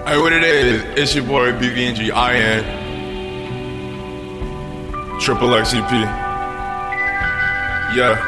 Hey, what it is? It's your boy BVNG IN Triple XCP. Yeah.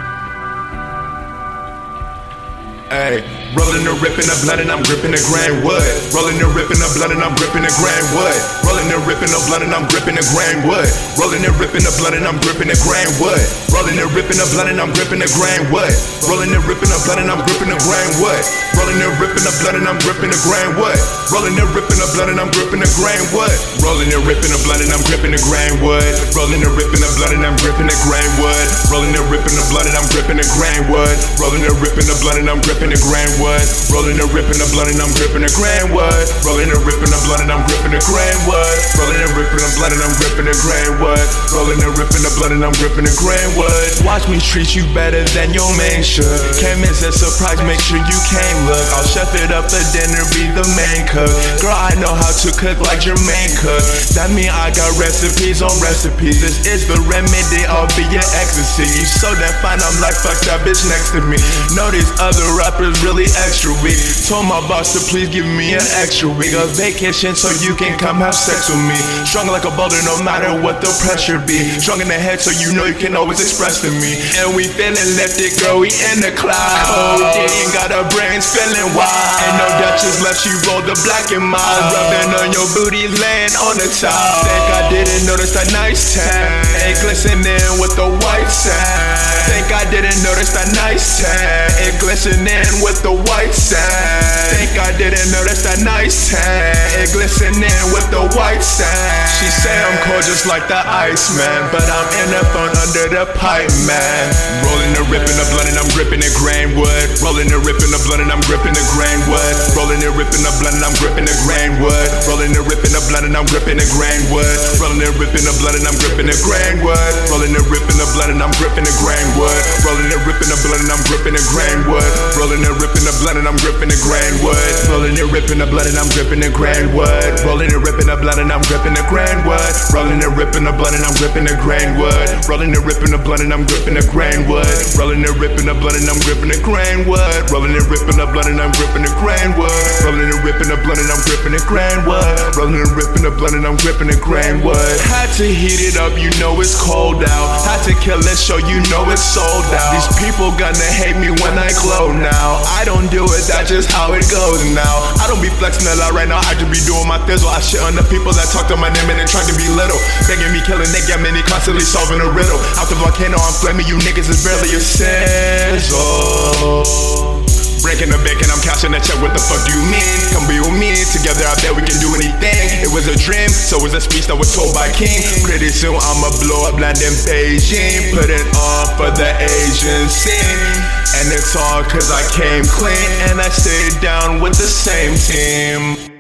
Hey, rolling the rip in the blunt and I'm gripping the grain wood. Rolling the rip in the blunt and I'm gripping the grain wood. Rolling the rip in the blunt and I'm gripping the grain wood. Rolling the rip in the blunt and I'm gripping the grain wood. Rolling the rip in the blunt and I'm gripping the grain wood. Rolling the rip in the blunt and I'm gripping the grain wood. Rolling the rip in the blunt and I'm gripping the grain wood. Rolling the rip in the blunt and I'm gripping the grain wood. Rolling the rip in the blunt and I'm gripping the grain wood. Rolling the rip in the blunt and I'm gripping the grain wood. Rolling the rip in the blunt and I'm gripping the grain wood. Rolling the rip in the blunt and I'm gripping the grain wood. Rolling the rip in the blunt and I'm gripping the grain wood. Rolling the rip in the blunt and I'm gripping the grain wood. Rolling the rip in the blunt and I'm gripping the grain wood. Rolling the rip in the blunt and I'm gripping the grain wood. Watch me treat you better than your man should. Can't miss a surprise, make sure you can't look. I'll chef it up for dinner, be the main cook. Girl, I know how to cook like Jermaine cook. That mean I got recipes on recipes. This is the remedy, I'll be your ecstasy. You so damn fine, I'm like fuck that bitch next to me. Know these other rappers really extra weak. Told my boss to please give me an extra week of vacation so you can come have sex with me. Strong like a boulder no matter what the pressure be. Strong in the head so you know you can always express to me. And we feeling lifted, girl, we in the clouds. Codeine got our brains feeling wild. Ain't no Duchess left, she rolled the black and mild. Rubbing on your booty, laying on the top. Think I didn't notice that nice tan. It glistening with the white sand. Think I didn't notice that nice tan. It glistening with the white sand. Think I didn't notice that nice tan. It glistening with the white sand. She say I'm cold just like the ice man, but I'm in the phone under the pipe man. Rolling the rip in the blunt and I'm gripping the grain wood. Rolling the rip in the blunt and I'm gripping the grain wood. Rolling the rip in the blunt and I'm gripping the grain wood. Rolling the rip in the blunt and I'm gripping the grain wood. Rolling the rip in the blunt and I'm gripping the grain wood. Rolling the rip in the blunt and I'm gripping the grain wood. Rolling the rip in the blunt and I'm gripping the grain wood. Rolling the rip in the blunt and I'm gripping the grain wood. Rolling the rip in the blunt and I'm gripping the grain wood. Rolling the rip in the blunt and I'm gripping the grain wood. Rolling the rip in the blunt and I'm gripping the grain wood. Rolling the rip in the blunt and I'm gripping the grain wood. Rolling the rip in the blunt and I'm gripping the grain wood. Rolling the rip in the blunt and I'm gripping the grain wood. Rolling the rip in the blunt and I'm gripping the grain wood. Rolling the rip in the blunt and I'm gripping the grain wood. Had to heat it up, you know it's cold out. Had to kill this show, you know it's sold out. These people gonna hate me when I glow now. I don't do it, that's just how it goes now. I don't be flexing a lot right now, I just be doing my thizzle. I shit on the people that talk to my name and they try to be little. Begging me, killing they get many, constantly solving a riddle. Out the volcano, I'm flaming, you niggas is barely a sizzle. Breaking the bank and I'm cashing a check, what the fuck do you mean? Come be with me, together I bet we can do anything. It was a dream, so it was a speech that was told by King. Pretty soon I'ma blow up land in Beijing. Put it on for the Asian scene. And it's all cause I came clean and I stayed down with the same team.